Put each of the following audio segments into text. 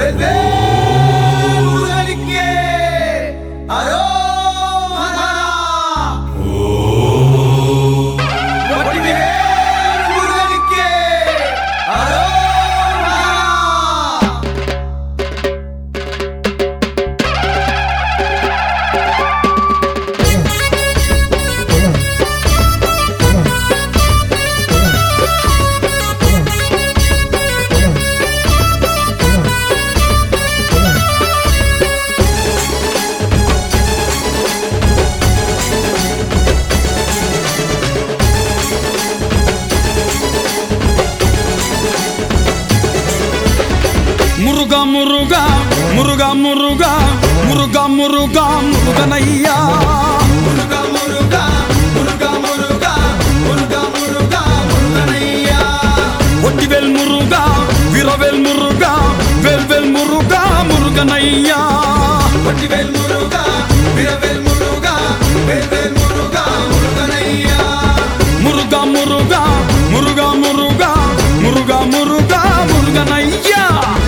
మురుగా మురుగా మురుగా మురుగా మురుగా మురుగా మురుగనయ్యా మురుగా మురుగా మురుగా మురుగా మురుగా మురుగా మురుగనయ్యా ఒట్టివేల్ మురుగా విరవేల్ మురుగా వేల్ మురుగా మురుగనయ్యా ఒట్టివేల్ మురుగా విరవేల్ మురుగా వేల్ మురుగా మురుగనయ్యా మురుగా మురుగా మురుగా మురుగా మురుగా మురుగా మురుగనయ్యా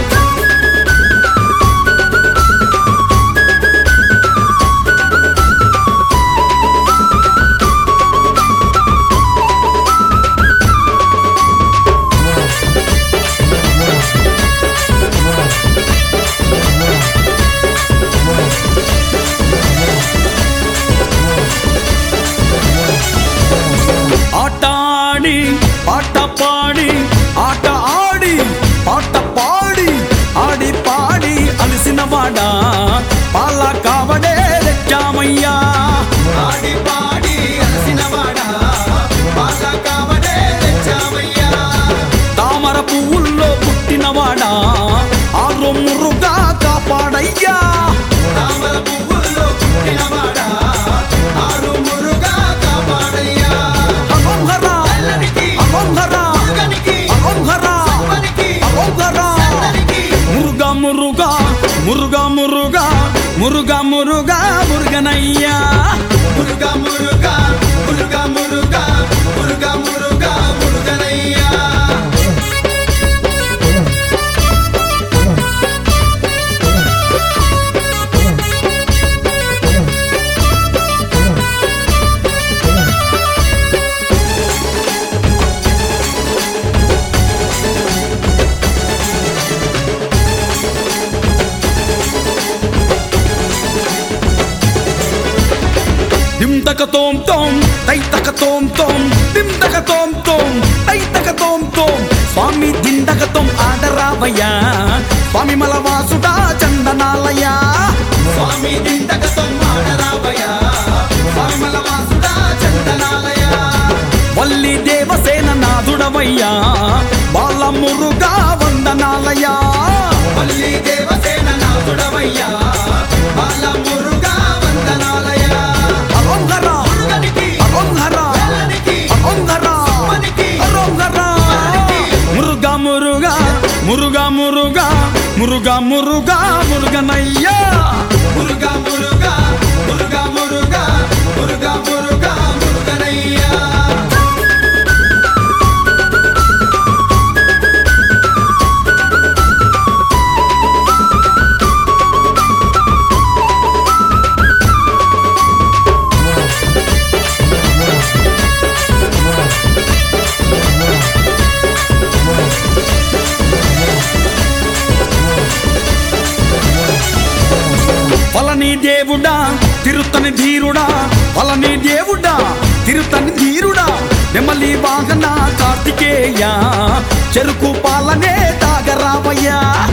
ఆట ఆడి పాట పాడి ఆట ఆడి పాట పాడి ఆడి పాడి అలసిన వాడా పాల కావడే తెచ్చామయ్యా ఆడి పాడి అలసినవాడా పాల కావడే తెచ్చామయ్యా తామర పువ్వుల్లో పుట్టినవాడా ఆరు మురుగా కాపాడయ్యా తామర పువ్వుల్లో పుట్టినవాడా ఆరు మురుగా కాపాడయ్యా అహంహరా అల్లరికి అహంహరా మురుగనికి అహంహరా సవ్వనికి అహంహరా సన్ననికి మురుగా మురుగా మురుగా మురుగా మురుగా మురుగా మురుగనయ్యా మురుగా మురుగా మురుగా మురుగా మురుగా మురుగా మురుగనయ్యా దింతక తోం తోం తైతక తోం తోం దింతక తోం తోం తైతక తోం తోం స్వామి దిండక తోం ఆడరావయ్యా స్వామి మలవాసుడా చందనాలయ్యా స్వామి దిండకతో మాడరావయ్యా స్వామి మలవాసుడా చందనాలయ వల్లి దేవసేన నాథుడవయ్యా బాల మురుగా వందనాలయ్యా మల్లి దేవసేన నాథుడవయ్యా బాల మురుగా వందనాలయ అహంహరా మురుగనికి అహంహరా అల్లనికి అహంహరా సవ్వనికి అహంహరా మురుగా మురుగా మురుగా మురుగా మురుగా మురుగా మురుగనయ్యా మురుగా మురుగా మురుగా మురుగా మురుగా మురుగా మురుగనయ్యా పలని దేవుడా తిరుతని ధీరుడా పలని దేవుడా తిరుతని ధీరుడా నెమలి వాహన కార్తికేయ చెరుకు పాలనే తాగరావయ్యా